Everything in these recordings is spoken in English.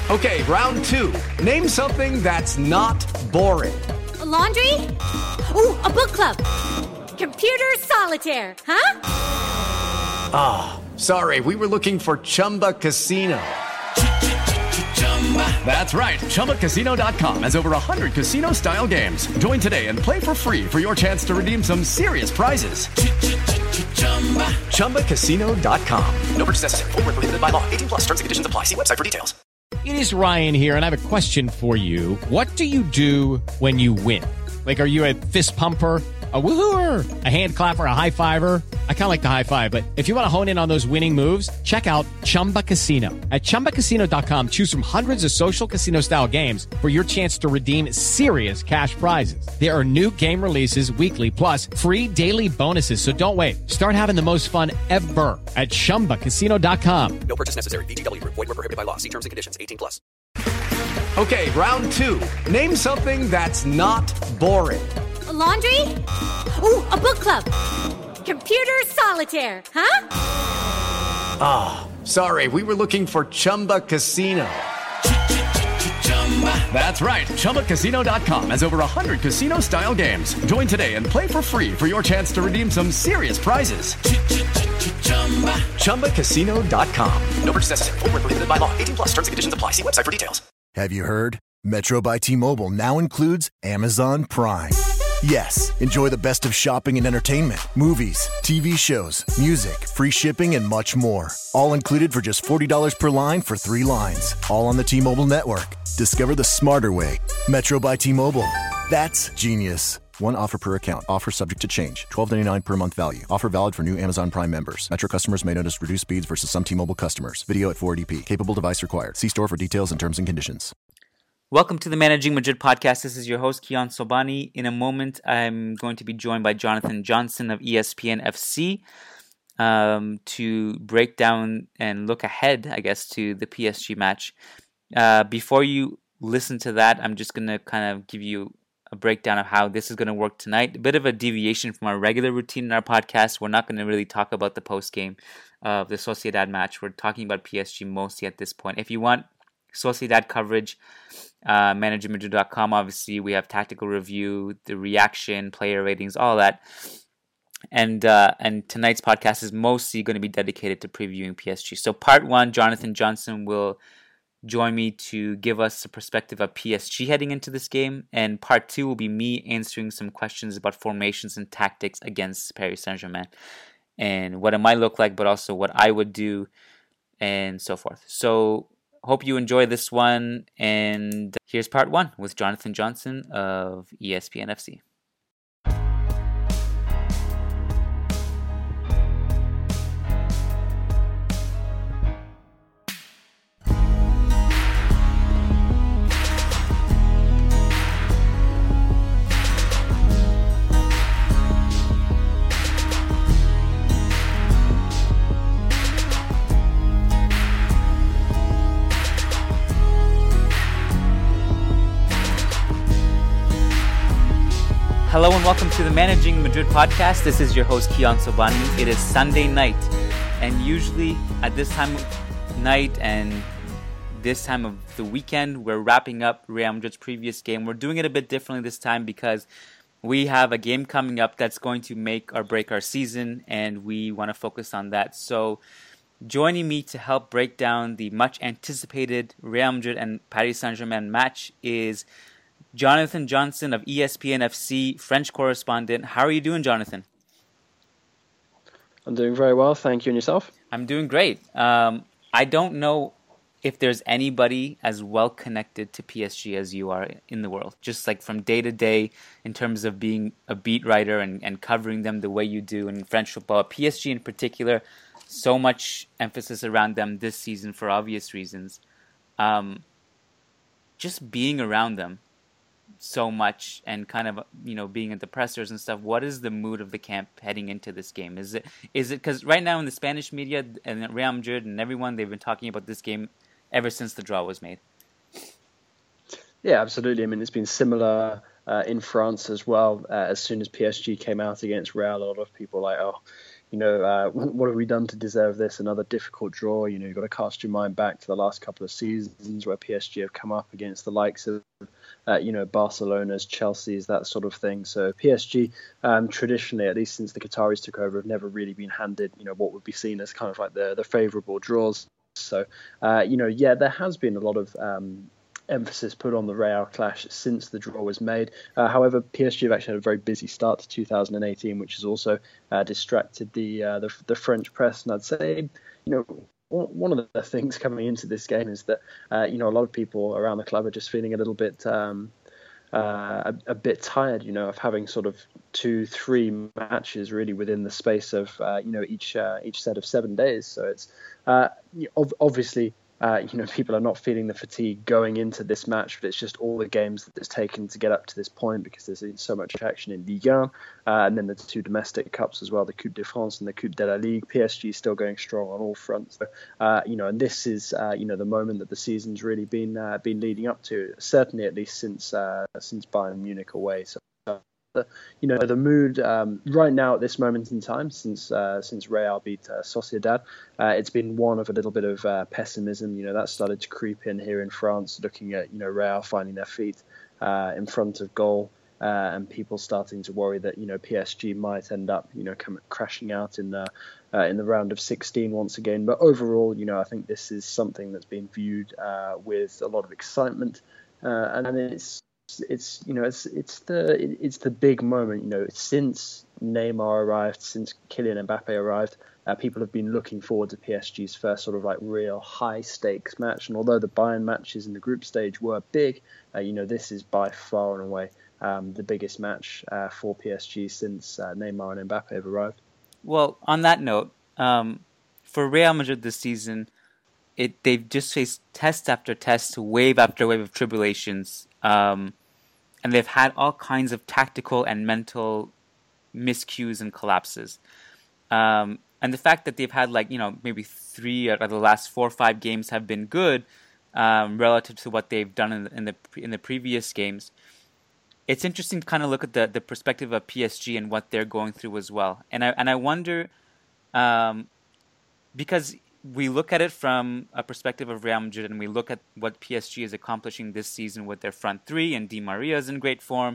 Okay, round two. Name something that's not boring. A laundry? Ooh, a book club. Computer solitaire, huh? Ah, sorry, we were looking for Chumba Casino. That's right, ChumbaCasino.com has over 100 casino-style games. Join today and play for free for your chance to redeem some serious prizes. ChumbaCasino.com. No purchase necessary. Void where prohibited by law. 18 plus. Terms and conditions apply. See website for details. It is Ryan here, and I have a question for you. What do you do when you win? Like, are you a fist pumper, a woohooer, a hand clapper, a high fiver? I kind of like the high five, but if you want to hone in on those winning moves, check out Chumba Casino. At ChumbaCasino.com, choose from hundreds of social casino-style games for your chance to redeem serious cash prizes. There are new game releases weekly, plus free daily bonuses, so don't wait. Start having the most fun ever at ChumbaCasino.com. No purchase necessary. VGW Group. Void where prohibited by law. See terms and conditions. 18 plus. Okay, round two. Name something that's not boring. A laundry? Ooh, a book club. Computer solitaire, huh? Ah, sorry, we were looking for Chumba Casino. That's right, ChumbaCasino.com has over 100 casino-style games. Join today and play for free for your chance to redeem some serious prizes. ChumbaCasino.com. No purchase necessary. Void where prohibited by law. 18 plus. Terms and conditions apply. See website for details. Have you heard? Metro by T-Mobile now includes Amazon Prime. Yes, enjoy the best of shopping and entertainment, movies, TV shows, music, free shipping, and much more. All included for just $40 per line for 3 lines. All on the T-Mobile network. Discover the smarter way. Metro by T-Mobile. That's genius. One offer per account. Offer subject to change. $12.99 per month value. Offer valid for new Amazon Prime members. Metro customers may notice reduced speeds versus some T-Mobile customers. Video at 480p. Capable device required. See store for details and terms and conditions. Welcome to the Managing Madrid podcast. This is your host, Kiyan Sobhani. In a moment, I'm going to be joined by Jonathan Johnson of ESPN FC to break down and look ahead, I guess, to the PSG match. Before you listen to that, I'm just going to kind of give you a breakdown of how this is going to work tonight. A bit of a deviation from our regular routine in our podcast. We're not going to really talk about the post-game of the Sociedad match. We're talking about PSG mostly at this point. If you want Sociedad coverage, managementmadrid.com. Obviously, we have tactical review, the reaction, player ratings, all that. And tonight's podcast is mostly going to be dedicated to previewing PSG. So part one, Jonathan Johnson will join me to give us a perspective of PSG heading into this game. And part two will be me answering some questions about formations and tactics against Paris Saint-Germain and what it might look like, but also what I would do and so forth. So hope you enjoy this one, and here's part one with Jonathan Johnson of ESPN FC. Hello and welcome to the Managing Madrid podcast. This is your host, Kiyan Sobhani. It is Sunday night, and usually at this time of night and this time of the weekend, we're wrapping up Real Madrid's previous game. We're doing it a bit differently this time because we have a game coming up that's going to make or break our season, and we want to focus on that. So joining me to help break down the much anticipated Real Madrid and Paris Saint-Germain match is Jonathan Johnson of ESPN FC, French correspondent. How are you doing, Jonathan? I'm doing very well, thank you. And yourself? I'm doing great. I don't know if there's anybody as well connected to PSG as you are in the world, just like from day to day in terms of being a beat writer and covering them the way you do in French football. PSG in particular, so much emphasis around them this season for obvious reasons. Just being around them so much and kind of, being at the pressers and stuff, what is the mood of the camp heading into this game? Is it because right now in the Spanish media and Real Madrid and everyone, they've been talking about this game ever since the draw was made? Yeah, absolutely. I mean, it's been similar in France as well. As soon as PSG came out against Real, a lot of people were like, what have we done to deserve this? Another difficult draw. You've got to cast your mind back to the last couple of seasons where PSG have come up against the likes of, Barcelona's, Chelsea's, that sort of thing. So PSG, traditionally, at least since the Qataris took over, have never really been handed, what would be seen as kind of like the favourable draws. So, there has been a lot of emphasis put on the Real clash since the draw was made. However, PSG have actually had a very busy start to 2018, which has also distracted the French press. And I'd say, one of the things coming into this game is that a lot of people around the club are just feeling a little bit a bit tired, of having sort of 2-3 matches really within the space of each set of 7 days. So it's obviously. People are not feeling the fatigue going into this match, but it's just all the games that it's taken to get up to this point because there's so much action in Ligue 1, and then the 2 domestic cups as well, the Coupe de France and the Coupe de la Ligue. PSG is still going strong on all fronts. So, and this is, the moment that the season's really been leading up to, certainly at least since Bayern Munich away. So. The mood right now at this moment in time, since Real beat Sociedad, it's been one of a little bit of pessimism. That started to creep in here in France, looking at Real finding their feet in front of goal, and people starting to worry that PSG might end up crashing out in the round of 16 once again. But overall, I think this is something that's been viewed with a lot of excitement, and it's the big moment. Since Neymar arrived, since Kylian Mbappe arrived, people have been looking forward to PSG's first sort of like real high stakes match. And although the Bayern matches in the group stage were big, this is by far and away the biggest match for PSG since Neymar and Mbappe have arrived. Well, on that note, for Real Madrid this season, they've just faced test after test, wave after wave of tribulations. And they've had all kinds of tactical and mental miscues and collapses. And the fact that they've had maybe 3 out of the last 4 or 5 games have been good relative to what they've done in the previous games. It's interesting to kind of look at the perspective of PSG and what they're going through as well. And I wonder, because we look at it from a perspective of Real Madrid, and we look at what PSG is accomplishing this season with their front 3, and Di Maria is in great form.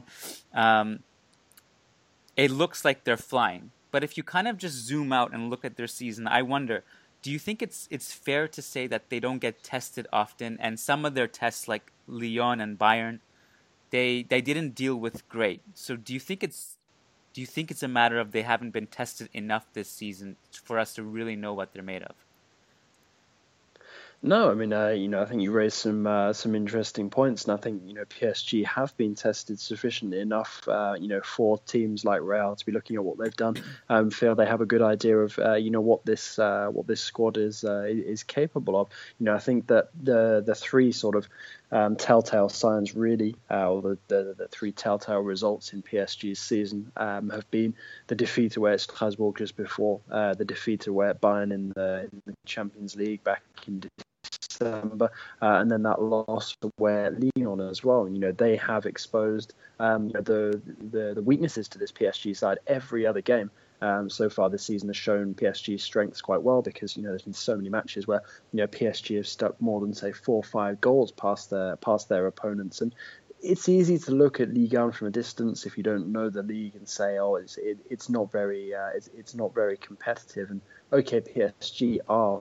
It looks like they're flying. But if you kind of just zoom out and look at their season, I wonder, do you think it's fair to say that they don't get tested often, and some of their tests, like Lyon and Bayern, they didn't deal with great? So do you think it's a matter of they haven't been tested enough this season for us to really know what they're made of? No, I mean, I think you raised some interesting points, and I think PSG have been tested sufficiently enough, for teams like Real to be looking at what they've done, feel they have a good idea of what this squad is capable of. I think that the 3 sort of telltale signs really, or the 3 telltale results in PSG's season have been the defeat away at Strasbourg just before, the defeat away at Bayern in the Champions League back in December, and then that loss away at Lyon as well. They have exposed the weaknesses to this PSG side. Every other game so far this season has shown PSG's strengths quite well, because there's been so many matches where PSG have stuck more than say 4 or 5 goals past their opponents. And it's easy to look at Ligue 1 from a distance if you don't know the league and say, it's not very competitive. And okay, PSG are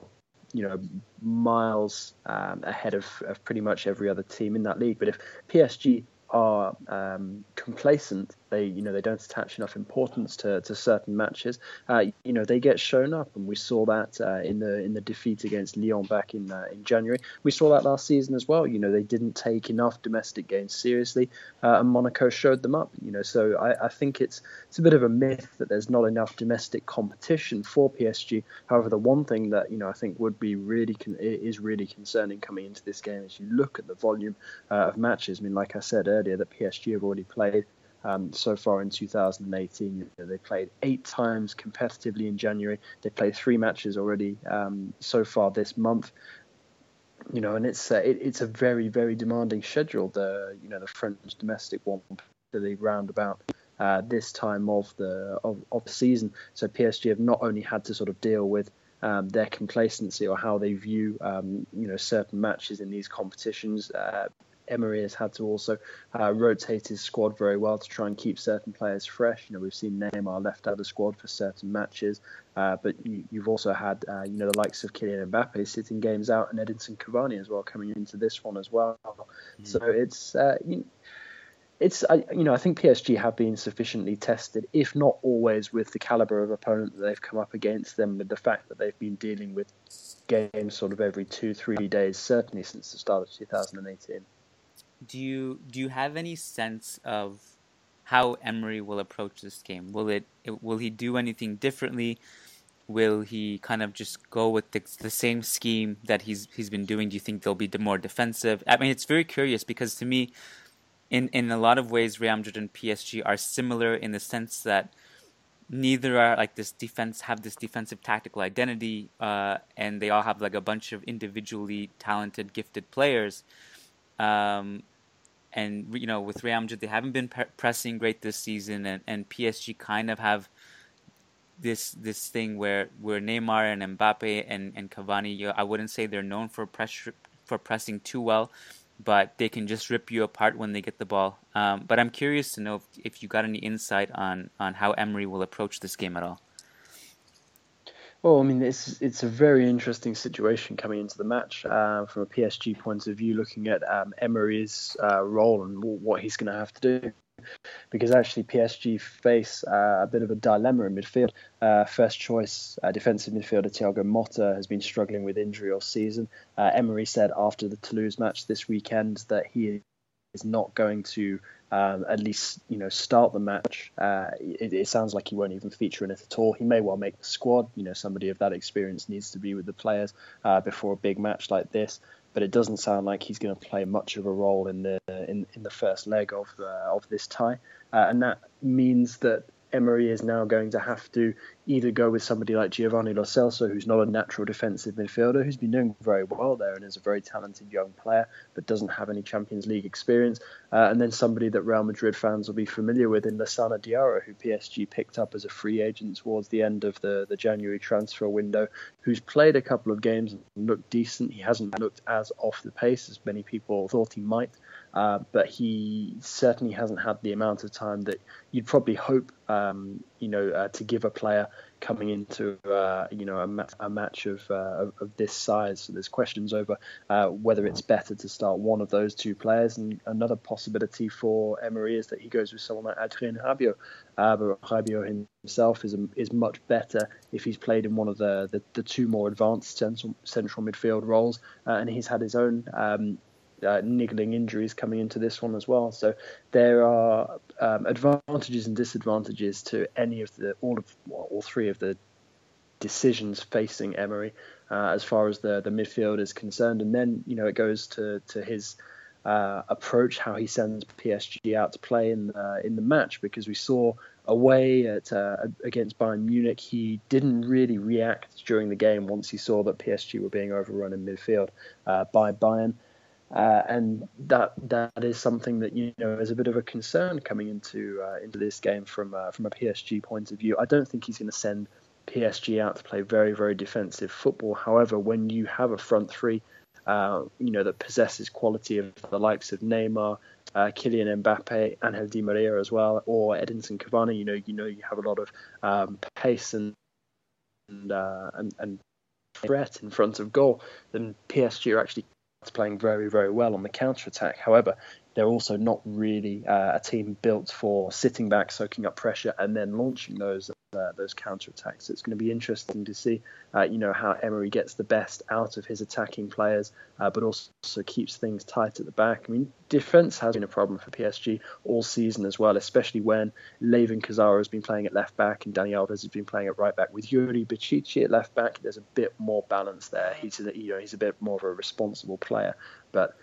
miles ahead of pretty much every other team in that league. But if PSG are complacent, they don't attach enough importance to certain matches, they get shown up, and we saw that in the defeat against Lyon back in January. We saw that last season as well. They didn't take enough domestic games seriously, and Monaco showed them up. So I think it's a bit of a myth that there's not enough domestic competition for PSG. However, the one thing that I think would be really concerning coming into this game is you look at the volume of matches. I mean, like I said earlier, that PSG have already played. So far in 2018, they played 8 times competitively in January. They played 3 matches already so far this month. And it's a very, very demanding schedule. The French domestic one, particularly round about this time of the season. So PSG have not only had to sort of deal with their complacency or how they view certain matches in these competitions. Emery has had to also rotate his squad very well to try and keep certain players fresh. We've seen Neymar left out of the squad for certain matches, but you've also had the likes of Kylian Mbappe sitting games out, and Edinson Cavani as well coming into this one as well. Mm. So I think PSG have been sufficiently tested, if not always with the caliber of opponent that they've come up against them, with the fact that they've been dealing with games sort of every 2-3 days, certainly since the start of 2018. Do you have any sense of how Emery will approach this game? Will he do anything differently? Will he kind of just go with the same scheme that he's been doing? Do you think they'll be more defensive? I mean, it's very curious because to me, in a lot of ways, Real Madrid and PSG are similar in the sense that neither are like this defensive tactical identity, and they all have like a bunch of individually talented, gifted players. And with Real Madrid, they haven't been pressing great this season, and PSG kind of have this thing where Neymar and Mbappe and Cavani, I wouldn't say they're known for pressing too well, but they can just rip you apart when they get the ball. But I'm curious to know if you got any insight on how Emery will approach this game at all. Well, I mean, it's a very interesting situation coming into the match from a PSG point of view, looking at Emery's role and what he's going to have to do. Because actually PSG face a bit of a dilemma in midfield. First choice defensive midfielder Thiago Motta has been struggling with injury all season. Emery said after the Toulouse match this weekend that he is not going to at least start the match. It sounds like he won't even feature in it at all. He may well make the squad. Somebody of that experience needs to be with the players before a big match like this. But it doesn't sound like he's going to play much of a role in the first leg of this tie, and that means that Emery is now going to have to either go with somebody like Giovanni Lo Celso, who's not a natural defensive midfielder, who's been doing very well there and is a very talented young player, but doesn't have any Champions League experience, and then somebody that Real Madrid fans will be familiar with in Lassana Diarra, who PSG picked up as a free agent towards the end of the January transfer window, who's played a couple of games and looked decent. He hasn't looked as off the pace as many people thought he might. But he certainly hasn't had the amount of time that you'd probably hope, to give a player coming into, a match of this size. So there's questions over whether it's better to start one of those two players. And another possibility for Emery is that he goes with someone like Adrien Rabiot. But Rabiot himself is much better if he's played in one of the two more advanced central midfield roles, and he's had his own niggling injuries coming into this one as well. So there are advantages and disadvantages to all three of the decisions facing Emery as far as the midfield is concerned. And then it goes to his approach, how he sends PSG out to play in the match, because we saw away against Bayern Munich, he didn't really react during the game once he saw that PSG were being overrun in midfield by Bayern. And that is something that is a bit of a concern coming into this game from a PSG point of view. I don't think he's going to send PSG out to play very, very defensive football. However, when you have a front three, that possesses quality of the likes of Neymar, Kylian Mbappe, Angel Di Maria as well, or Edinson Cavani, you have a lot of pace and threat in front of goal. Then PSG are actually playing very, very well on the counter-attack. However, they're also not really a team built for sitting back, soaking up pressure, and then launching those counter-attacks. So it's going to be interesting to see, how Emery gets the best out of his attacking players, but also keeps things tight at the back. I mean, defence has been a problem for PSG all season as well, especially when Layvin Cazorla has been playing at left back and Dani Alves has been playing at right back. With Yuri Bichichi at left back, there's a bit more balance there. He's a bit more of a responsible player, but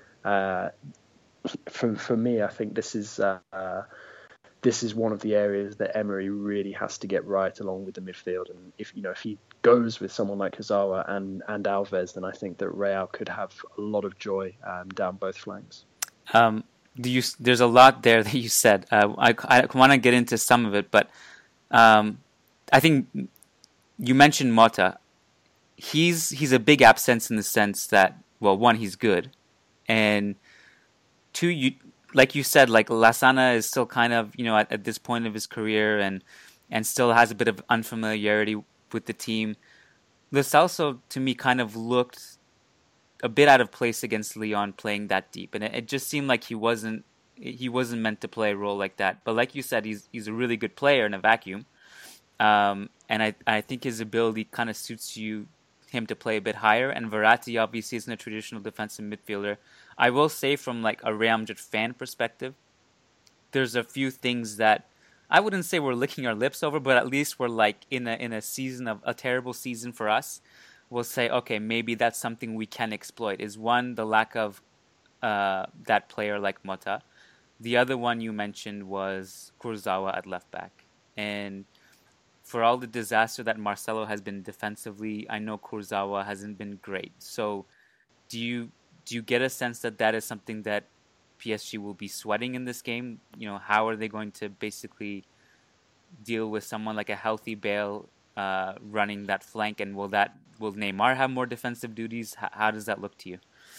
for me, I think this is one of the areas that Emery really has to get right, along with the midfield. And if he goes with someone like Cazorla and Alves, then I think that Real could have a lot of joy down both flanks. there's a lot there that you said. I want to get into some of it, but I think you mentioned Mota. He's a big absence in the sense that, well, one, he's good, and two, like you said, like Lasana is still kind of, at this point of his career and still has a bit of unfamiliarity with the team. Lo Celso, to me, kind of looked a bit out of place against Lyon playing that deep, and it just seemed like he wasn't meant to play a role like that. But like you said, he's a really good player in a vacuum, and I think his ability kind of suits him to play a bit higher. And Verratti obviously isn't a traditional defensive midfielder. I will say, from like a Real Madrid fan perspective, there's a few things that I wouldn't say we're licking our lips over, but at least we're like in a season of a terrible season for us. We'll say, okay, maybe that's something we can exploit. Is one, the lack of that player like Mota. The other one you mentioned was Kurzawa at left back. And for all the disaster that Marcelo has been defensively, I know Kurzawa hasn't been great. So do you get a sense that is something that PSG will be sweating in this game? How are they going to basically deal with someone like a healthy Bale running that flank? And will Neymar have more defensive duties? How does that look to you?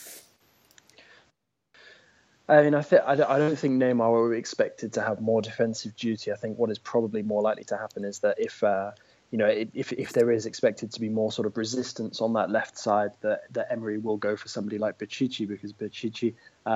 I mean, I don't think Neymar will be expected to have more defensive duty. I think what is probably more likely to happen is that if there is expected to be more sort of resistance on that left side, that Emery will go for somebody like Baccici, because Baccici,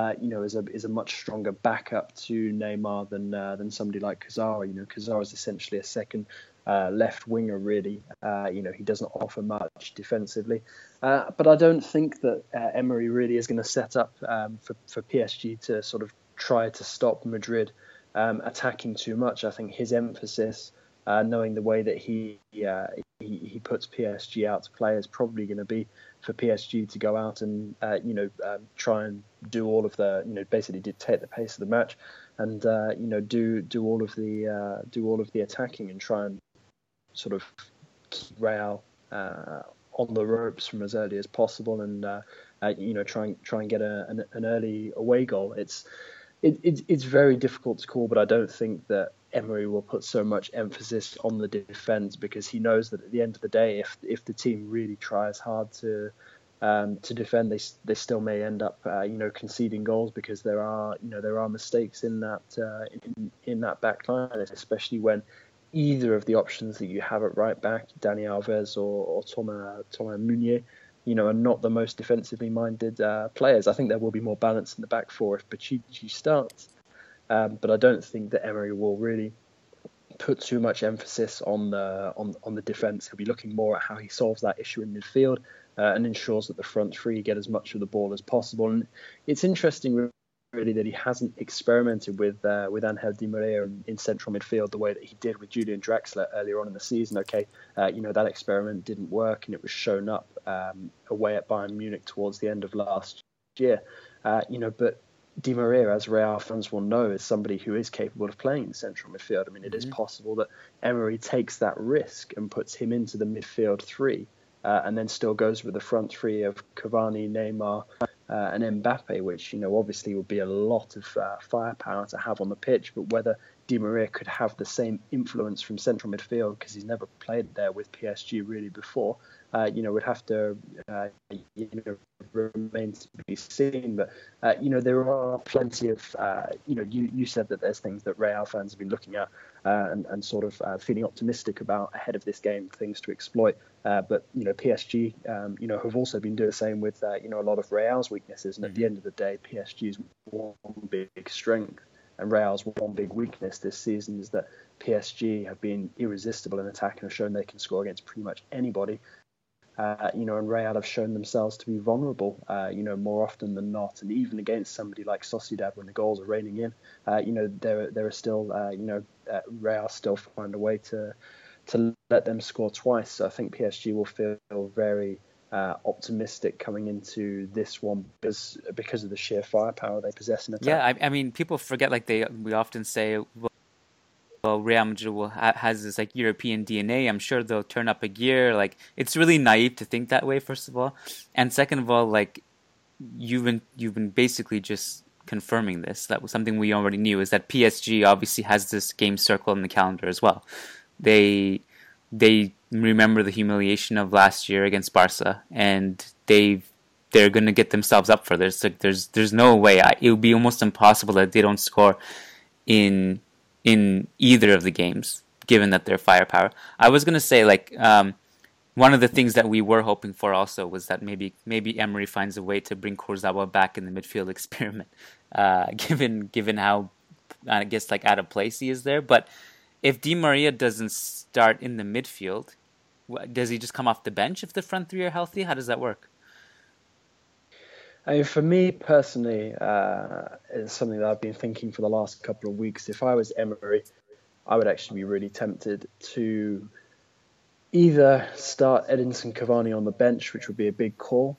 is a much stronger backup to Neymar than somebody like Kurzawa. Kurzawa is essentially a second left winger, really. He doesn't offer much defensively. But I don't think that Emery really is going to set up for PSG to sort of try to stop Madrid attacking too much. I think his emphasis, knowing the way that he puts PSG out to play, is probably going to be for PSG to go out and try and do all of the basically dictate the pace of the match, and do all of the attacking and try and sort of keep Real on the ropes from as early as possible, and try and get an early away goal. It's very difficult to call, but I don't think that Emery will put so much emphasis on the defence, because he knows that at the end of the day, if the team really tries hard to defend, they still may end up conceding goals, because there are mistakes in that back line, especially when either of the options that you have at right back, Dani Alves or Thomas Meunier, are not the most defensively minded players. I think there will be more balance in the back four if Baccici starts. But I don't think that Emery will really put too much emphasis on the defence. He'll be looking more at how he solves that issue in midfield and ensures that the front three get as much of the ball as possible. And it's interesting, really, that he hasn't experimented with Angel Di Maria in central midfield the way that he did with Julian Draxler earlier on in the season. Okay, that experiment didn't work, and it was shown up away at Bayern Munich towards the end of last year. But Di Maria, as Real fans will know, is somebody who is capable of playing in central midfield. I mean, it is possible that Emery takes that risk and puts him into the midfield three, and then still goes with the front three of Cavani, Neymar, and Mbappe, which obviously would be a lot of firepower to have on the pitch. But whether Di Maria could have the same influence from central midfield, because he's never played there with PSG really before, would have to remain to be seen. But there are plenty of you said that there's things that Real fans have been looking at and sort of feeling optimistic about ahead of this game, things to exploit. But PSG have also been doing the same with a lot of Real's weaknesses. And at the end of the day, PSG's one big strength and Real's one big weakness this season is that PSG have been irresistible in attack and have shown they can score against pretty much anybody. And Real have shown themselves to be vulnerable, more often than not. And even against somebody like Sociedad, when the goals are raining in, there are still, Real still find a way to let them score twice. So I think PSG will feel very optimistic coming into this one because of the sheer firepower they possess in attack. Yeah, I mean, people forget, we often say, well, Real Madrid has this European DNA. I'm sure they'll turn up a gear. It's really naive to think that way, first of all, and second of all, you've been basically just confirming this. That was something we already knew, is that PSG obviously has this game circle in the calendar as well. They remember the humiliation of last year against Barca, and they're going to get themselves up for this. Like, there's no way. It would be almost impossible that they don't score in either of the games, given that they're firepower. I was going to say, like, one of the things that we were hoping for also was that maybe Emery finds a way to bring Kurzawa back in the midfield experiment, given how, I guess, like, out of place he is there. But if Di Maria doesn't start in the midfield, does he just come off the bench if the front three are healthy? How does that work? I mean, for me personally, it's something that I've been thinking for the last couple of weeks. If I was Emery, I would actually be really tempted to either start Edinson Cavani on the bench, which would be a big call,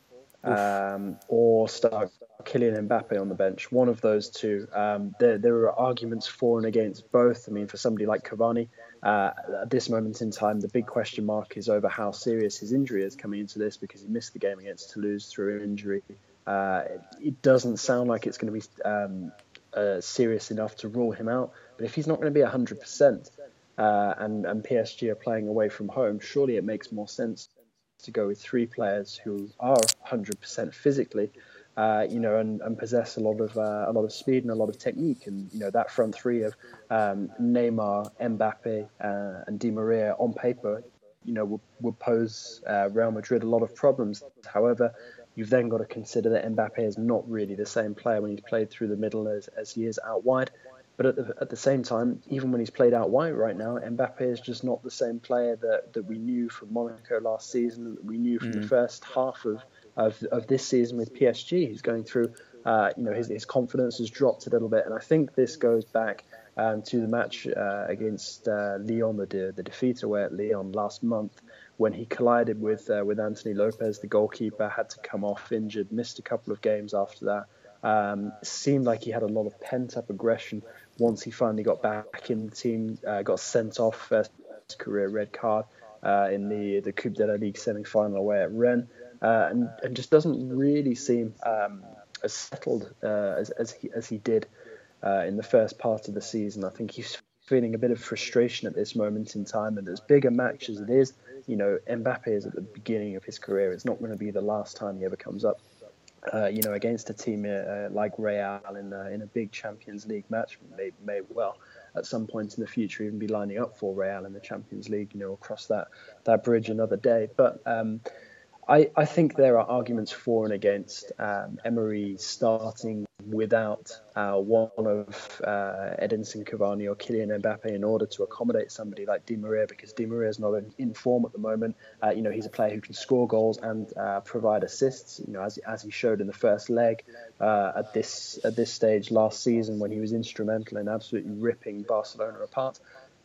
or start Kylian Mbappe on the bench. One of those two. There are arguments for and against both. I mean, for somebody like Cavani, at this moment in time, the big question mark is over how serious his injury is coming into this, because he missed the game against Toulouse through injury. It doesn't sound like it's going to be serious enough to rule him out. But if he's not going to be 100%, and PSG are playing away from home, surely it makes more sense to go with three players who are 100% physically, and possess a lot of speed and a lot of technique. And that front three of Neymar, Mbappe, and Di Maria on paper, would pose Real Madrid a lot of problems. However, you've then got to consider that Mbappe is not really the same player when he's played through the middle as he is out wide. But at the same time, even when he's played out wide right now, Mbappe is just not the same player that we knew from Monaco last season, that we knew from the first half of this season with PSG. He's going through, his confidence has dropped a little bit. And I think this goes back to the match against Lyon, the defeat away at Lyon last month, when he collided with Anthony Lopez, the goalkeeper, had to come off injured, missed a couple of games after that. Seemed like he had a lot of pent-up aggression once he finally got back in the team, got sent off, first career red card in the Coupe de la Ligue semi-final away at Rennes, and just doesn't really seem as settled as he did in the first part of the season. I think he's feeling a bit of frustration at this moment in time, and as big a match as it is, Mbappe is at the beginning of his career. It's not going to be the last time he ever comes up against a team like Real in a big Champions League match. May well at some point in the future even be lining up for Real in the Champions League, across that bridge another day. But I think there are arguments for and against Emery starting without one of Edinson Cavani or Kylian Mbappe in order to accommodate somebody like Di Maria, because Di Maria is not in form at the moment. He's a player who can score goals and provide assists. As he showed in the first leg at this stage last season, when he was instrumental in absolutely ripping Barcelona apart.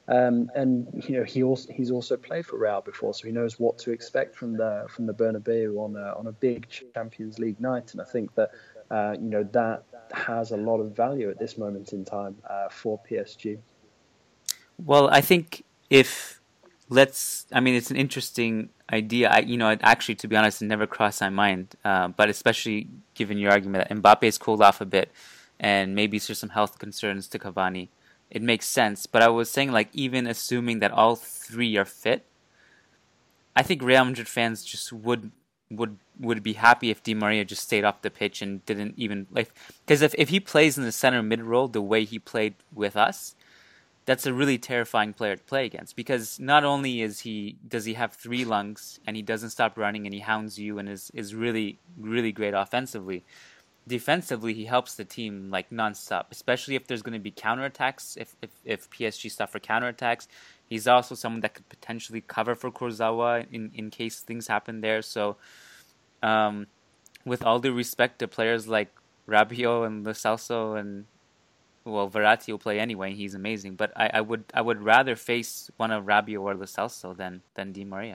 He's also played for Real before, so he knows what to expect from the Bernabeu on a big Champions League night. And I think that that has a lot of value at this moment in time for PSG. Well, I think it's an interesting idea. Actually, to be honest, it never crossed my mind. But especially given your argument that Mbappe's cooled off a bit, and maybe there's some health concerns to Cavani, it makes sense. But I was saying, like, even assuming that all three are fit, I think Real Madrid fans just would be happy if Di Maria just stayed off the pitch and didn't even, like, because if he plays in the center mid role the way he played with us, that's a really terrifying player to play against, because not only does he have three lungs and he doesn't stop running and he hounds you and is really, really great offensively. Defensively, he helps the team like nonstop, especially if there's going to be counterattacks. If PSG suffer counterattacks, he's also someone that could potentially cover for Kurzawa in case things happen there. So, with all due respect to players like Rabiot and Lo Celso, and Verratti will play anyway. He's amazing, but I would rather face one of Rabiot or Lo Celso than Di Maria.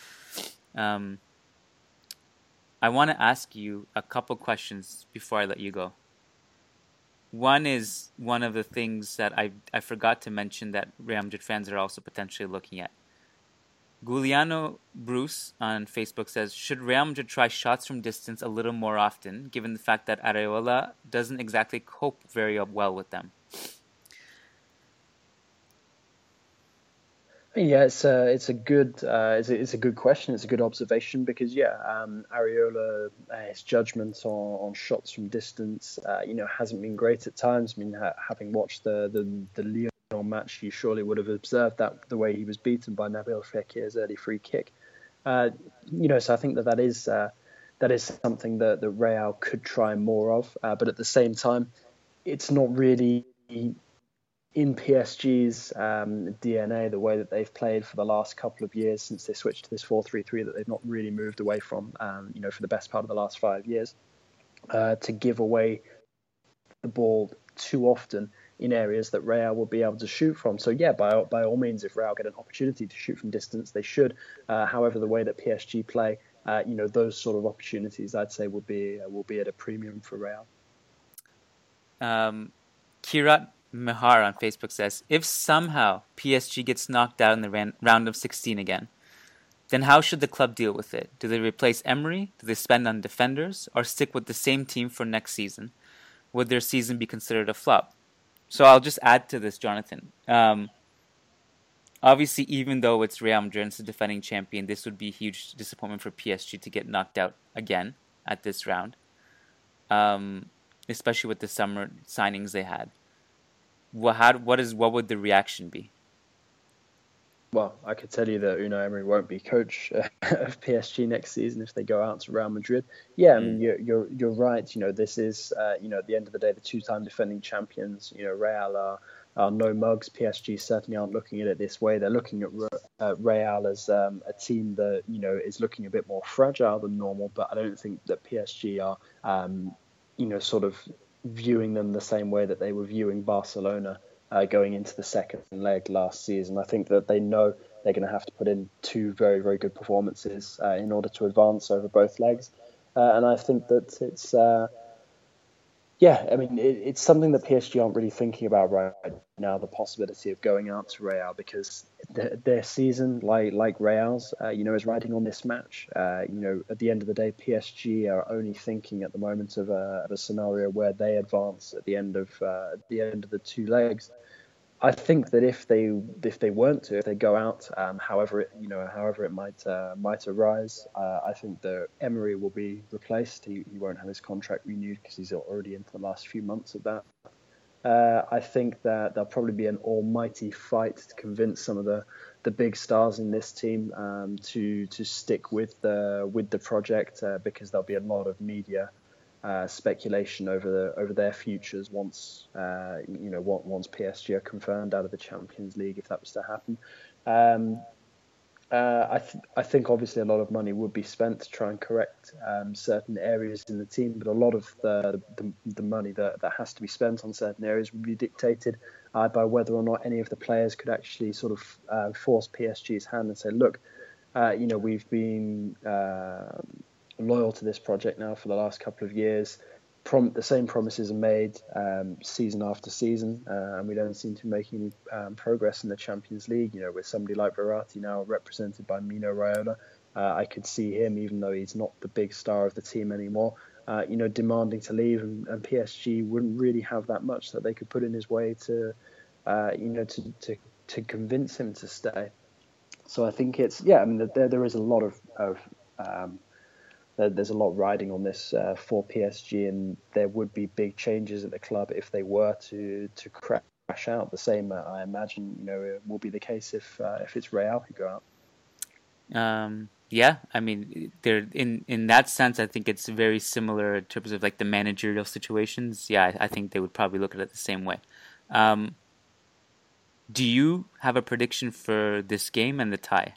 I want to ask you a couple questions before I let you go. One is one of the things that I forgot to mention that Real Madrid fans are also potentially looking at. Giuliano Bruce on Facebook says, should Real Madrid try shots from distance a little more often, given the fact that Areola doesn't exactly cope very well with them? Yeah, it's a good question. It's a good observation because Areola, his judgment on shots from distance, hasn't been great at times. I mean, having watched the Lyon match, you surely would have observed that the way he was beaten by Nabil Fekir's early free kick. So I think that is something that Real could try more of. But at the same time, it's not really in PSG's DNA, the way that they've played for the last couple of years since they switched to this 4-3-3 that they've not really moved away from, for the best part of the last 5 years, to give away the ball too often in areas that Real will be able to shoot from. So yeah, by all means, if Real get an opportunity to shoot from distance, they should. However, the way that PSG play, those sort of opportunities, I'd say, will be at a premium for Real. Kirat Mehar on Facebook says, if somehow PSG gets knocked out in the round of 16 again, then how should the club deal with it? Do they replace Emery? Do they spend on defenders? Or stick with the same team for next season? Would their season be considered a flop? So I'll just add to this, Jonathan. Obviously, even though it's Real Madrid, it's the defending champion, this would be a huge disappointment for PSG to get knocked out again at this round, especially with the summer signings they had. What would the reaction be? Well, I could tell you that Unai Emery won't be coach of PSG next season if they go out to Real Madrid. Yeah, I mean, you're right. This is at the end of the day, the two-time defending champions. Real are no mugs. PSG certainly aren't looking at it this way. They're looking at Real as a team that is looking a bit more fragile than normal. But I don't think that PSG are sort of viewing them the same way that they were viewing Barcelona going into the second leg last season. I think that they know they're going to have to put in two very, very good performances in order to advance over both legs. And I think that it's, it's something that PSG aren't really thinking about right now, the possibility of going out to Real, because their season, like Real's, is riding on this match. At the end of the day, PSG are only thinking at the moment of a scenario where they advance at the end of the two legs. I think that if they go out, however it might arise, I think that Emery will be replaced. He won't have his contract renewed because he's already into the last few months of that. I think that there'll probably be an almighty fight to convince some of the big stars in this team to stick with the project because there'll be a lot of media speculation over their futures once PSG are confirmed out of the Champions League, if that was to happen. I think obviously a lot of money would be spent to try and correct certain areas in the team, but a lot of the money that has to be spent on certain areas would be dictated by whether or not any of the players could actually sort of force PSG's hand and say, look, we've been loyal to this project now for the last couple of years. The same promises are made season after season, and we don't seem to be making any progress in the Champions League. With somebody like Verratti now represented by Mino Raiola, I could see him, even though he's not the big star of the team anymore, demanding to leave, and PSG wouldn't really have that much that they could put in his way to convince him to stay. So I think there is a lot of there's a lot riding on this for PSG, and there would be big changes at the club if they were to crash out. The same, I imagine, will be the case if it's Real who go out. Yeah, I mean, they're in that sense, I think it's very similar in terms of like the managerial situations. Yeah, I think they would probably look at it the same way. Do you have a prediction for this game and the tie?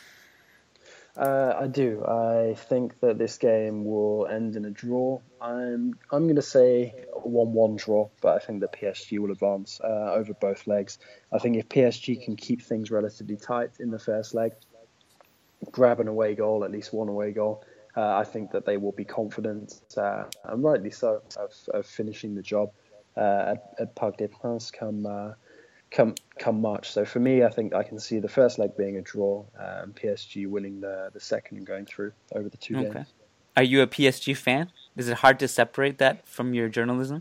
I do. I think that this game will end in a draw. I'm going to say a 1-1 draw, but I think that PSG will advance over both legs. I think if PSG can keep things relatively tight in the first leg, grab an away goal, at least one away goal, I think that they will be confident, and rightly so, of finishing the job at Parc des Princes come March. So for me, I think I can see the first leg being a draw, and PSG winning the second and going through over the two games. Are you a PSG fan? Is it hard to separate that from your journalism?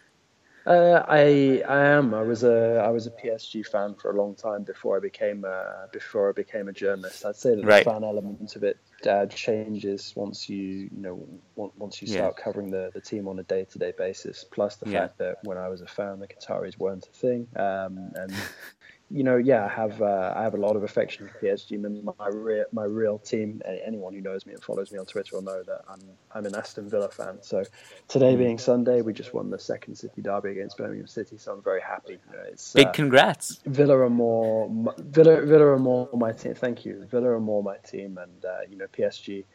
I am. I was a PSG fan for a long time before I became a journalist. I'd say that the fan element of it changes once you start covering the team on a day-to-day basis. Plus the fact that when I was a fan, the Qataris weren't a thing, and I have a lot of affection for PSG. My real team. Anyone who knows me and follows me on Twitter will know that I'm an Aston Villa fan. So today being Sunday, we just won the second City derby against Birmingham City, so I'm very happy. Big congrats. Villa are more my team. Thank you. Villa are more my team, and PSG.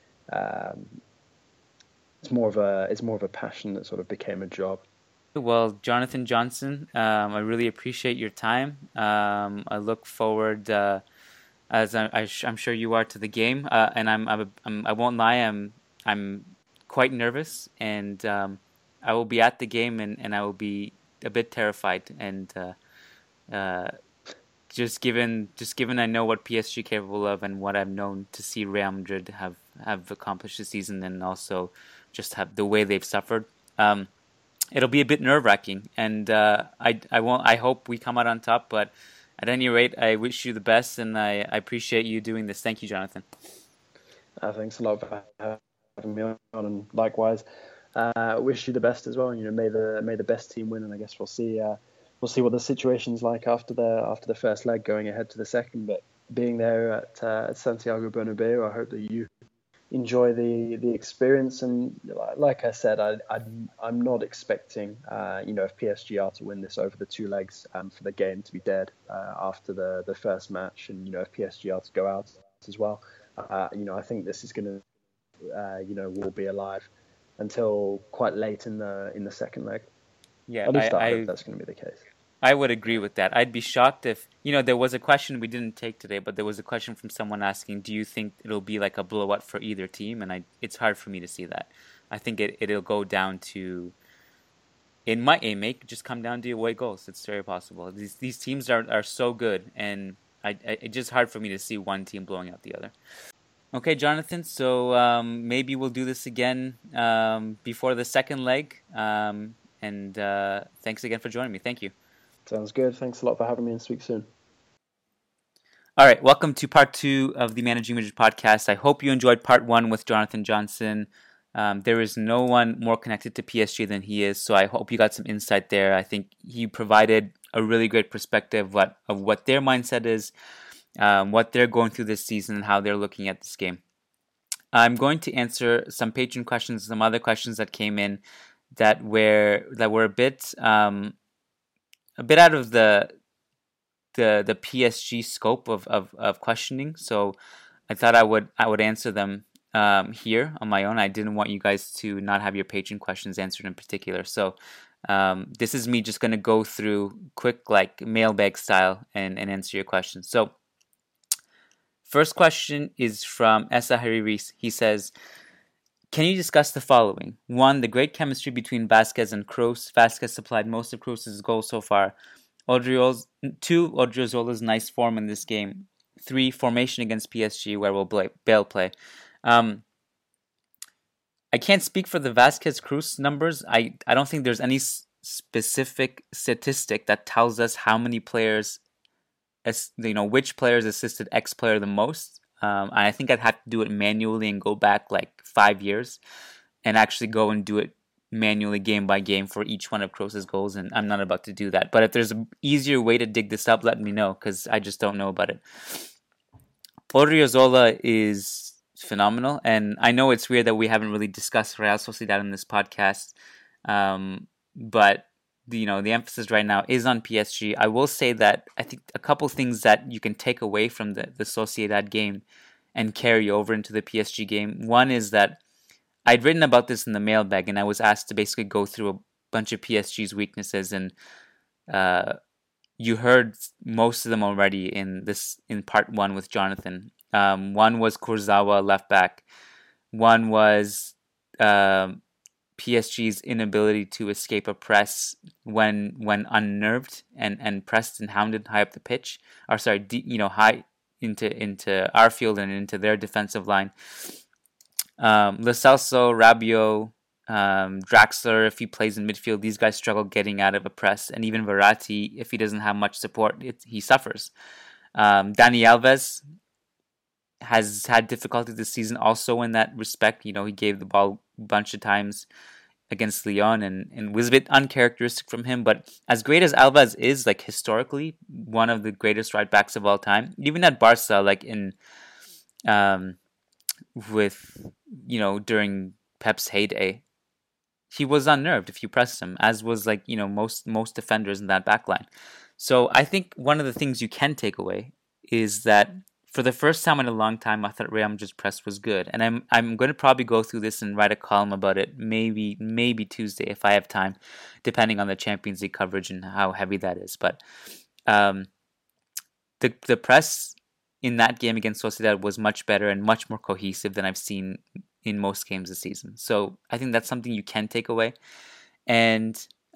It's more of a passion that sort of became a job. Well, Jonathan Johnson, I really appreciate your time. I look forward, as I'm sure you are, to the game. And I won't lie, I'm quite nervous, and I will be at the game, and I will be a bit terrified. And just given I know what PSG capable of, and what I've known to see Real Madrid have accomplished this season, and also just have the way they've suffered. It'll be a bit nerve-wracking, and I hope we come out on top. But at any rate, I wish you the best, and I appreciate you doing this. Thank you, Jonathan. Thanks a lot for having me on, and likewise, wish you the best as well. May the best team win, and I guess we'll see what the situation's like after the first leg, going ahead to the second. But being there at Santiago Bernabeu, I hope that you enjoy the experience, and like I said, I'm not expecting if PSG are to win this over the two legs, for the game to be dead after the first match, and if PSG are to go out as well, I think this is going to will be alive until quite late in the second leg. Yeah, at least I hope that's going to be the case. I would agree with that. I'd be shocked if, there was a question we didn't take today, but there was a question from someone asking, do you think it'll be like a blowout for either team? And it's hard for me to see that. I think it'll go down to, it may just come down to away goals. It's very possible. These teams are so good, and it's just hard for me to see one team blowing out the other. Okay, Jonathan, so maybe we'll do this again before the second leg. And thanks again for joining me. Thank you. Sounds good. Thanks a lot for having me, and speak soon. All right, welcome to part 2 of the Managing Madrid podcast. I hope you enjoyed part 1 with Jonathan Johnson. There is no one more connected to PSG than he is, so I hope you got some insight there. I think he provided a really great perspective of what their mindset is, what they're going through this season, and how they're looking at this game. I'm going to answer some patron questions, some other questions that came in that were a bit out of the PSG scope of questioning. So I thought I would answer them here on my own. I didn't want you guys to not have your patron questions answered in particular. So this is me just going to go through quick, like mailbag style, and answer your questions. So first question is from Essa Hariris. He says, can you discuss the following? 1, the great chemistry between Vasquez and Kroos. Vasquez supplied most of Kroos' goals so far. 2, Odriozola's nice form in this game. 3, formation against PSG, where will Bale play? I can't speak for the Vasquez-Kroos numbers. I don't think there's any specific statistic that tells us how many players, which players assisted X player the most. I think I'd have to do it manually and go back like 5 years and actually go and do it manually game by game for each one of Kroos' goals, and I'm not about to do that. But if there's an easier way to dig this up, let me know, because I just don't know about it. Odriozola is phenomenal, and I know it's weird that we haven't really discussed Real Sociedad in this podcast, but the emphasis right now is on PSG. I will say that I think a couple things that you can take away from the Sociedad game and carry over into the PSG game. One is that I'd written about this in the mailbag, and I was asked to basically go through a bunch of PSG's weaknesses, and you heard most of them already in part 1 with Jonathan. One was Kurzawa, left back. One was PSG's inability to escape a press when unnerved and pressed and hounded high up the pitch, or sorry, high into our field and into their defensive line. Lo Celso, Rabiot, Draxler, if he plays in midfield, these guys struggle getting out of a press, and even Verratti, if he doesn't have much support, he suffers. Dani Alves has had difficulty this season also in that respect. He gave the ball a bunch of times against Lyon and was a bit uncharacteristic from him. But as great as Alves is, like historically, one of the greatest right backs of all time, even at Barca, like in during Pep's heyday, he was unnerved if you pressed him, as was most defenders in that back line. So I think one of the things you can take away is that for the first time in a long time, I thought Real Madrid's press was good, and I'm going to probably go through this and write a column about it, maybe Tuesday if I have time, depending on the Champions League coverage and how heavy that is. But the press in that game against Sociedad was much better and much more cohesive than I've seen in most games this season. So I think that's something you can take away, and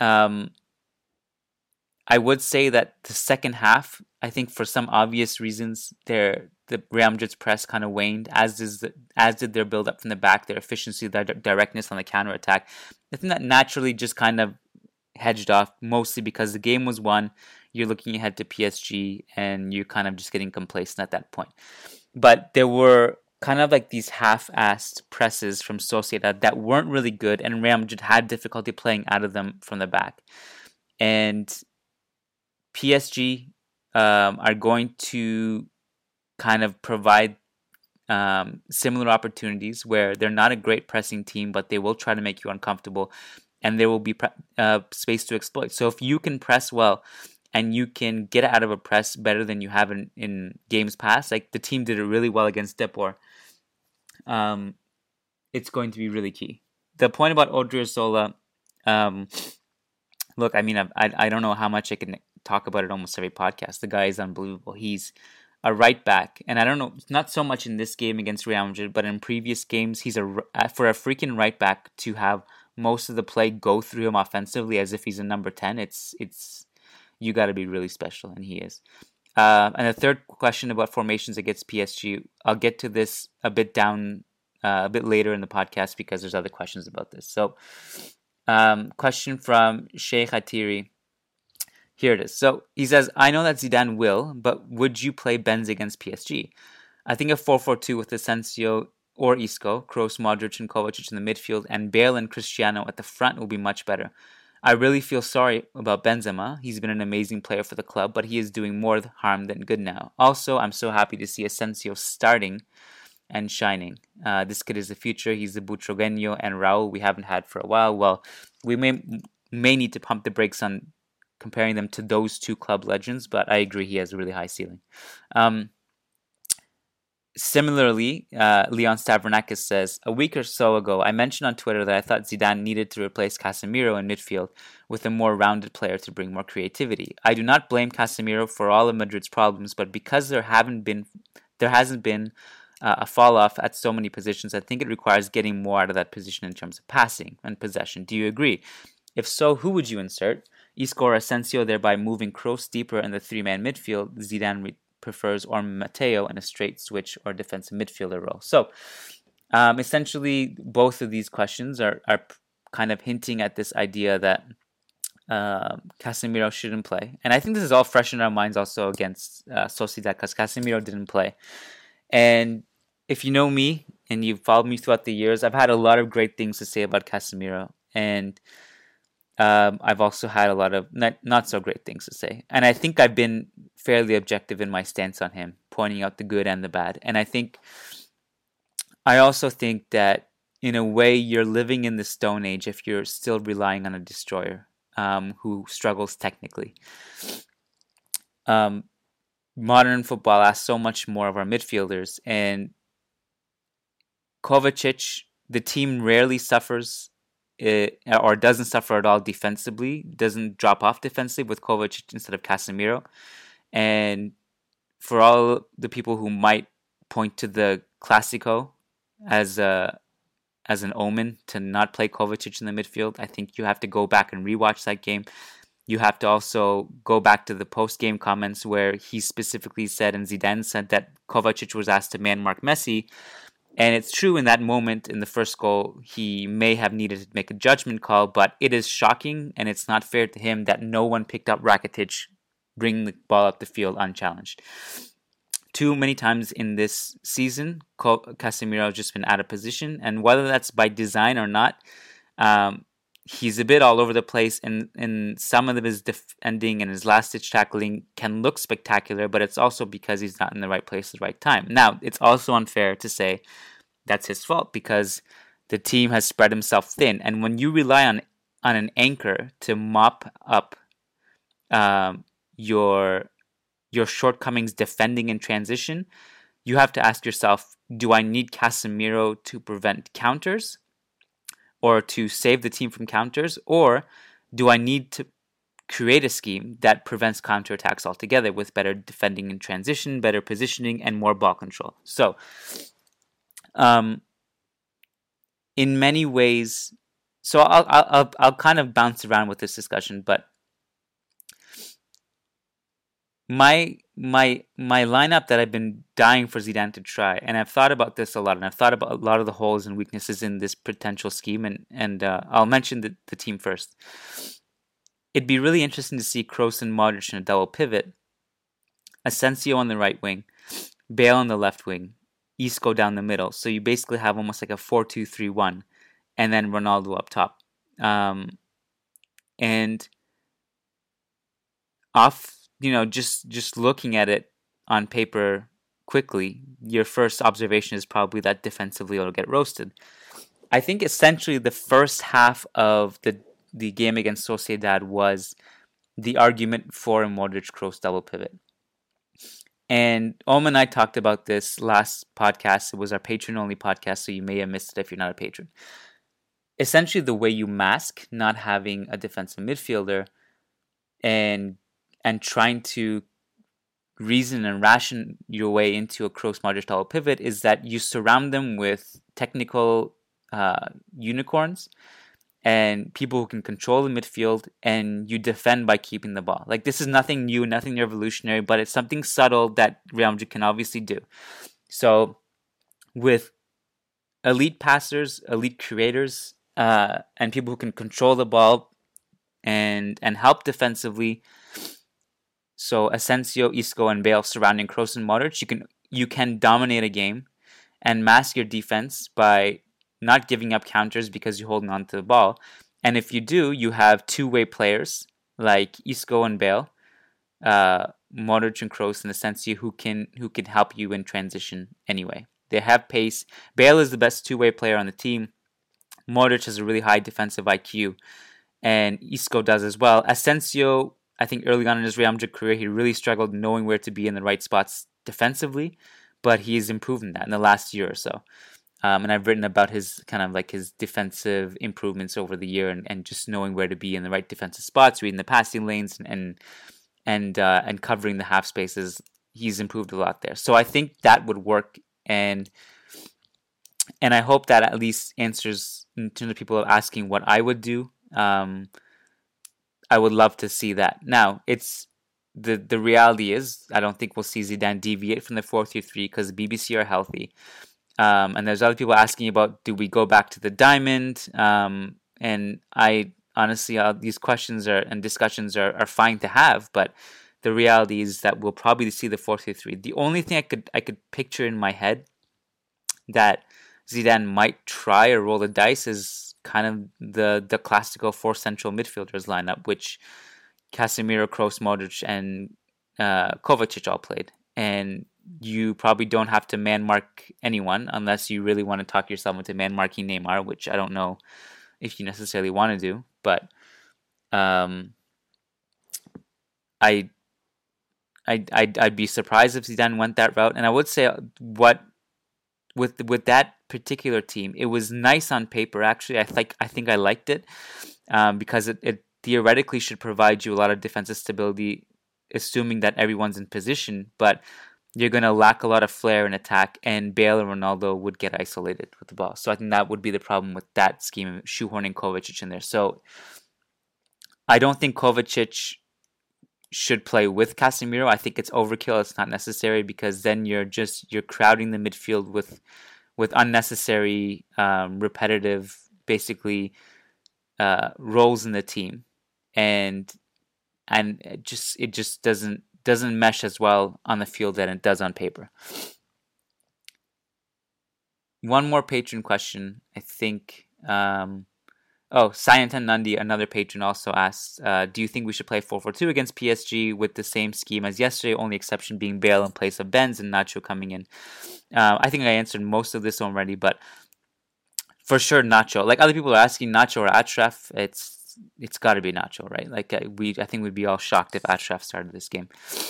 I would say that the second half, I think for some obvious reasons, the Real Madrid's press kind of waned, as did their build up from the back, their efficiency, their directness on the counter attack. I think that naturally just kind of hedged off, mostly because the game was won. You're looking ahead to PSG, and you're kind of just getting complacent at that point. But there were kind of like these half-assed presses from Sociedad that weren't really good, and Real Madrid had difficulty playing out of them from the back. And PSG are going to kind of provide similar opportunities where they're not a great pressing team, but they will try to make you uncomfortable, and there will be space to exploit. So if you can press well and you can get out of a press better than you have in games past, like the team did it really well against Depor, it's going to be really key. The point about Odriozola, look, I mean, I don't know how much I can talk about it almost every podcast. The guy is unbelievable. He's a right back, and I don't know, not so much in this game against Real Madrid, but in previous games, he's for a freaking right back to have most of the play go through him offensively as if he's a number 10. It's you got to be really special, and he is. And the third question about formations against PSG, I'll get to this a bit later in the podcast because there's other questions about this. So, question from Sheikh Atiri. Here it is. So he says, I know that Zidane will, but would you play Benz against PSG? I think a 4-4-2 with Asensio or Isco, Kroos, Modric, and Kovacic in the midfield, and Bale and Cristiano at the front will be much better. I really feel sorry about Benzema. He's been an amazing player for the club, but he is doing more harm than good now. Also, I'm so happy to see Asensio starting and shining. This kid is the future. He's the Butragueño and Raul we haven't had for a while. Well, we may need to pump the brakes on comparing them to those two club legends, but I agree he has a really high ceiling. Similarly, Leon Stavronakis says, a week or so ago, I mentioned on Twitter that I thought Zidane needed to replace Casemiro in midfield with a more rounded player to bring more creativity. I do not blame Casemiro for all of Madrid's problems, but because there hasn't been a fall off at so many positions, I think it requires getting more out of that position in terms of passing and possession. Do you agree? If so, who would you insert? Isco or Asensio, thereby moving Kroos deeper in the three-man midfield. Zidane prefers or Mateo in a straight switch or defensive midfielder role. So, essentially, both of these questions are kind of hinting at this idea that Casemiro shouldn't play. And I think this is all fresh in our minds also against Sociedad, because Casemiro didn't play. And if you know me and you've followed me throughout the years, I've had a lot of great things to say about Casemiro. And I've also had a lot of not so great things to say. And I think I've been fairly objective in my stance on him, pointing out the good and the bad. And I also think that in a way you're living in the Stone Age if you're still relying on a destroyer who struggles technically. Modern football asks so much more of our midfielders, and Kovacic, the team rarely suffers or doesn't suffer at all defensively, doesn't drop off defensively with Kovacic instead of Casemiro. And for all the people who might point to the Clásico as a as an omen to not play Kovacic in the midfield. I think you have to go back and rewatch that game. You have to also go back to the post-game comments where he specifically said, and Zidane said, that Kovacic was asked to man-mark Messi. And it's true, in that moment, in the first goal, he may have needed to make a judgment call, but it is shocking, and it's not fair to him that no one picked up Rakitic bringing the ball up the field unchallenged. Too many times in this season, Casemiro has just been out of position, and whether that's by design or not, he's a bit all over the place, and some of his defending and his last-ditch tackling can look spectacular, but it's also because he's not in the right place at the right time. Now, it's also unfair to say that's his fault, because the team has spread himself thin, and when you rely on an anchor to mop up your shortcomings defending in transition, you have to ask yourself, do I need Casemiro to prevent counters or to save the team from counters, or do I need to create a scheme that prevents counterattacks altogether with better defending in transition, better positioning, and more ball control? So, in many ways, so I'll kind of bounce around with this discussion, but my lineup that I've been dying for Zidane to try, and I've thought about this a lot, and I've thought about a lot of the holes and weaknesses in this potential scheme, and I'll mention the team first. It'd be really interesting to see Kroos and Modric in a double pivot, Asensio on the right wing, Bale on the left wing, Isco down the middle. So you basically have almost like a 4-2-3-1, and then Ronaldo up top. And off, just looking at it on paper quickly, your first observation is probably that defensively it'll get roasted. I think essentially the first half of the game against Sociedad was the argument for a Modric-Kroos double pivot. And Oma and I talked about this last podcast. It was our patron-only podcast, so you may have missed it if you're not a patron. Essentially, the way you mask not having a defensive midfielder and trying to reason and ration your way into a Kroos-Modric double pivot is that you surround them with technical unicorns and people who can control the midfield, and you defend by keeping the ball. Like, this is nothing new, nothing revolutionary, but it's something subtle that Real Madrid can obviously do. So, with elite passers, elite creators, and people who can control the ball and help defensively, so Asensio, Isco, and Bale surrounding Kroos and Modric, you can dominate a game and mask your defense by not giving up counters because you're holding on to the ball. And if you do, you have two-way players like Isco and Bale, Modric and Kroos and Asensio who can help you in transition anyway. They have pace. Bale is the best two-way player on the team. Modric has a really high defensive IQ, and Isco does as well. Asensio, I think early on in his Real Madrid career, he really struggled knowing where to be in the right spots defensively, but he's improved in that in the last year or so. And I've written about his kind of like his defensive improvements over the year and just knowing where to be in the right defensive spots, reading the passing lanes and covering the half spaces. He's improved a lot there. So I think that would work, and I hope that at least answers in terms of people asking what I would do. I would love to see that. Now, it's the reality is I don't think we'll see Zidane deviate from the 4-3-3 because the BBC are healthy. And there's other people asking about, do we go back to the diamond? And I honestly, these questions and discussions are fine to have, but the reality is that we'll probably see the 4-3-3. The only thing I could picture in my head that Zidane might try or roll the dice is kind of the classical four central midfielders lineup, which Casemiro, Kroos, Modric, and Kovacic all played. And you probably don't have to man-mark anyone unless you really want to talk yourself into man-marking Neymar, which I don't know if you necessarily want to do. But I'd be surprised if Zidane went that route. And I would say with that particular team, it was nice on paper. Actually, I think I liked it because it theoretically should provide you a lot of defensive stability, assuming that everyone's in position. But you're going to lack a lot of flair in attack, and Bale and Ronaldo would get isolated with the ball. So I think that would be the problem with that scheme, shoehorning Kovacic in there. So I don't think Kovacic should play with Casemiro. I think it's overkill. It's not necessary, because then you're crowding the midfield with unnecessary, repetitive, basically roles in the team, and it just doesn't mesh as well on the field than it does on paper. One more patron question, I think. Sayantan Nandi, another patron, also asked, do you think we should play 4-4-2 against PSG with the same scheme as yesterday, only exception being Bale in place of Benz and Nacho coming in? I think I answered most of this already, but for sure Nacho. Like, other people are asking Nacho or Achraf, it's got to be Nacho, right? Like, I think we'd be all shocked if Achraf started this game.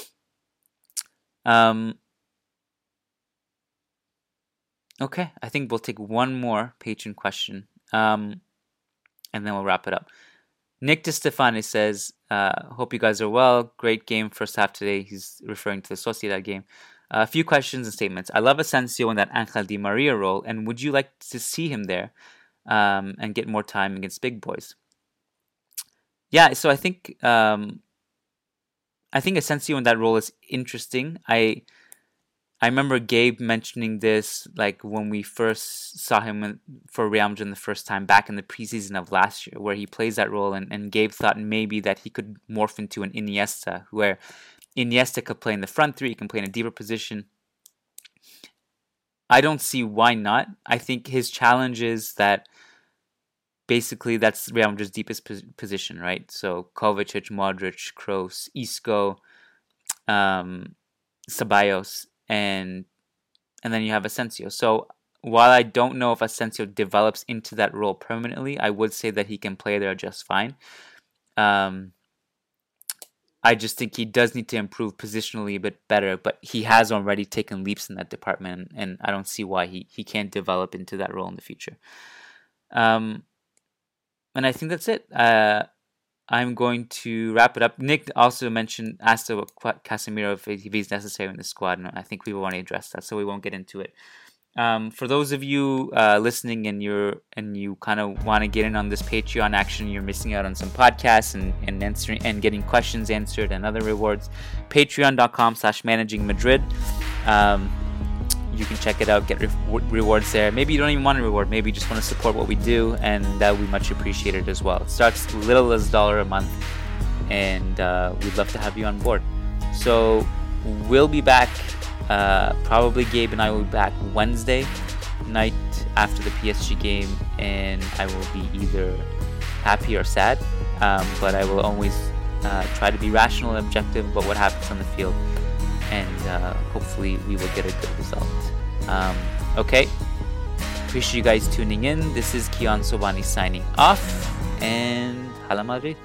Okay, I think we'll take one more patron question. And then we'll wrap it up. Nick DeStefani says, hope you guys are well. Great game first half today. He's referring to the Sociedad game. A few questions and statements. I love Asensio in that Angel Di Maria role, and would you like to see him there and get more time against big boys? Yeah, so I think Asensio in that role is interesting. I remember Gabe mentioning this, like, when we first saw him for Real Madrid the first time back in the preseason of last year, where he plays that role, and Gabe thought maybe that he could morph into an Iniesta, where Iniesta could play in the front three, he can play in a deeper position. I don't see why not. I think his challenge is that basically that's Real Madrid's deepest position, right? So Kovacic, Modric, Kroos, Isco, Ceballos, and then you have Asensio. So while I don't know if Asensio develops into that role permanently, I would say that he can play there just fine. I just think he does need to improve positionally a bit better, but he has already taken leaps in that department, and I don't see why he can't develop into that role in the future. And I think that's it. I'm going to wrap it up. Nick also asked about Casemiro if he's necessary in the squad, and I think we want to address that, so we won't get into it. For those of you listening and you kind of want to get in on this Patreon action, you're missing out on some podcasts and answering and getting questions answered and other rewards. Patreon.com/managingmadrid. You can check it out, get rewards there. Maybe you don't even want a reward. Maybe you just want to support what we do, and that would be much appreciated as well. It starts as little as $1 a month, and we'd love to have you on board. So we'll be back. Probably Gabe and I will be back Wednesday night after the PSG game, and I will be either happy or sad. But I will always try to be rational and objective about what happens on the field. And hopefully we will get a good result. Okay. Appreciate you guys tuning in. This is Kiyan Sobhani signing off. And Hala Madrid.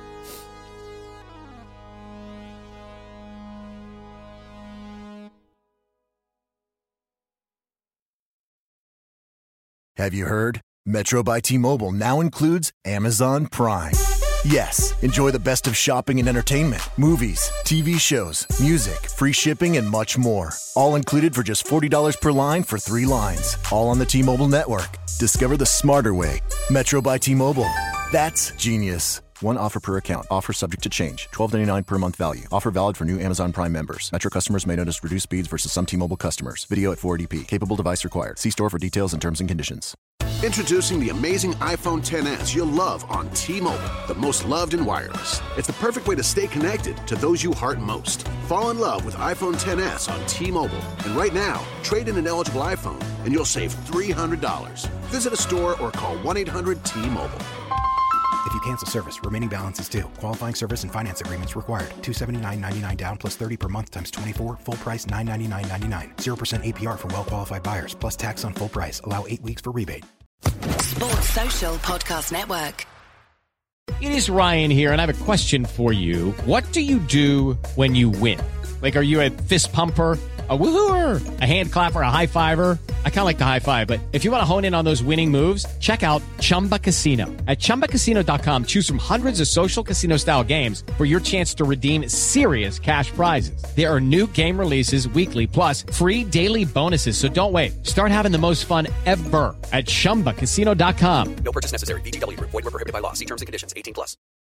Have you heard? Metro by T-Mobile now includes Amazon Prime. Yes, enjoy the best of shopping and entertainment, movies, TV shows, music, free shipping, and much more. All included for just $40 per line for 3 lines. All on the T-Mobile network. Discover the smarter way. Metro by T-Mobile. That's genius. One offer per account. Offer subject to change. $12.99 per month value. Offer valid for new Amazon Prime members. Metro customers may notice reduced speeds versus some T-Mobile customers. Video at 480p. Capable device required. See store for details and terms and conditions. Introducing the amazing iPhone XS you'll love on T-Mobile, the most loved in wireless. It's the perfect way to stay connected to those you heart most. Fall in love with iPhone XS on T-Mobile. And right now, trade in an eligible iPhone and you'll save $300. Visit a store or call 1-800-T-Mobile. If you cancel service, remaining balance is due. Qualifying service and finance agreements required. $279.99 down plus $30 per month times 24. Full price $999.99. 0% APR for well-qualified buyers plus tax on full price. Allow 8 weeks for rebate. Sports Social Podcast Network. It is Ryan here, and I have a question for you. What do you do when you win? Like, are you a fist pumper, a woo-hooer, a hand clapper, a high fiver? I kind of like the high five, but if you want to hone in on those winning moves, check out Chumba Casino. At ChumbaCasino.com, choose from hundreds of social casino style games for your chance to redeem serious cash prizes. There are new game releases weekly, plus free daily bonuses. So don't wait. Start having the most fun ever at ChumbaCasino.com. No purchase necessary. VGW Group. Void where prohibited by law. See terms and conditions. 18+.